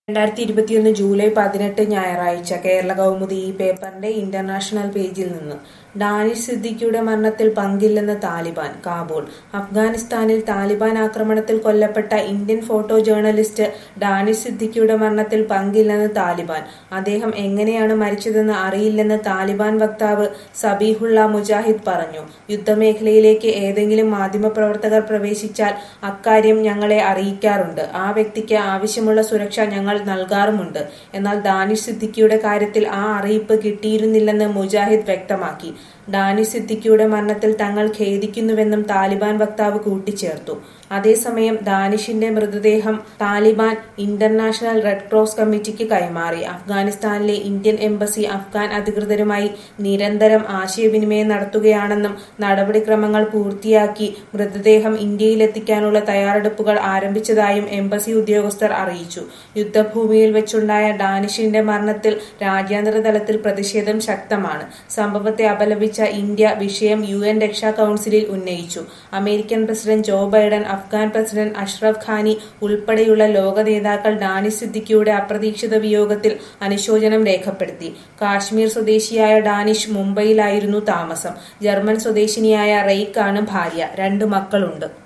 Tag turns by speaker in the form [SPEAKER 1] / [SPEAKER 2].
[SPEAKER 1] 2021 July 18 ഞായറാഴ്ച കേരള കൗമുദി ഈ പേപ്പറിന്റെ ഇന്റർനാഷണൽ പേജിൽ നിന്ന് ഡാനിഷ് സിദ്ദിഖിയുടെ മരണത്തിൽ പങ്കില്ലെന്ന് താലിബാൻ. കാബൂൾ. അഫ്ഗാനിസ്ഥാനിൽ താലിബാൻ ആക്രമണത്തിൽ കൊല്ലപ്പെട്ട ഇന്ത്യൻ ഫോട്ടോ ജേർണലിസ്റ്റ് ഡാനിഷ് സിദ്ദിഖിയുടെ മരണത്തിൽ പങ്കില്ലെന്ന് താലിബാൻ. അദ്ദേഹം എങ്ങനെയാണ് മരിച്ചതെന്ന് അറിയില്ലെന്ന് താലിബാൻ വക്താവ് സബീഹുള്ള മുജാഹിദ് പറഞ്ഞു. യുദ്ധമേഖലയിലേക്ക് ഏതെങ്കിലും മാധ്യമപ്രവർത്തകർ പ്രവേശിച്ചാൽ അക്കാര്യം ഞങ്ങളെ അറിയിക്കാറുണ്ട്. ആ വ്യക്തിക്ക് ആവശ്യമുള്ള സുരക്ഷ ഞങ്ങൾ നൽകാറുമുണ്ട്. എന്നാൽ ഡാനിഷ് സിദ്ദിഖിയുടെ കാര്യത്തിൽ ആ അറിയിപ്പ് കിട്ടിയിരുന്നില്ലെന്ന് മുജാഹിദ് വ്യക്തമാക്കി. ഡാനിഷ് സിദ്ദിഖിയുടെ മരണത്തിൽ തങ്ങൾ ഖേദിക്കുന്നുവെന്നും താലിബാൻ വക്താവ് കൂട്ടിച്ചേർത്തു. അതേസമയം ഡാനിഷിന്റെ മൃതദേഹം താലിബാൻ ഇന്റർനാഷണൽ റെഡ് ക്രോസ് കമ്മിറ്റിക്ക് കൈമാറി. അഫ്ഗാനിസ്ഥാനിലെ ഇന്ത്യൻ എംബസി അഫ്ഗാൻ അധികൃതരുമായി നിരന്തരം ആശയവിനിമയം നടത്തുകയാണെന്നും നടപടിക്രമങ്ങൾ പൂർത്തിയാക്കി മൃതദേഹം ഇന്ത്യയിലെത്തിക്കാനുള്ള തയ്യാറെടുപ്പുകൾ ആരംഭിച്ചതായും എംബസി ഉദ്യോഗസ്ഥർ അറിയിച്ചു. യുദ്ധഭൂമിയിൽ വെച്ചുണ്ടായ ഡാനിഷിന്റെ മരണത്തിൽ രാജ്യാന്തര തലത്തിൽ പ്രതിഷേധം ശക്തമാണ്. സംഭവത്തെ അപലപിച്ച ഇന്ത്യ വിഷയം UN രക്ഷാ കൌൺസിലിൽ ഉന്നയിച്ചു. American president Joe Biden, Afghan president Ashraf Ghani ഉൾപ്പെടെയുള്ള ലോക നേതാക്കൾ ഡാനിഷ് സിദ്ദിഖിയുടെ അപ്രതീക്ഷിത വിയോഗത്തിൽ അനുശോചനം രേഖപ്പെടുത്തി. കാശ്മീർ സ്വദേശിയായ ഡാനിഷ് മുംബൈയിലായിരുന്നു താമസം. ജർമ്മൻ സ്വദേശിനിയായ റെയ്ക്ക് ആണ് ഭാര്യ. 2 മക്കളുണ്ട്.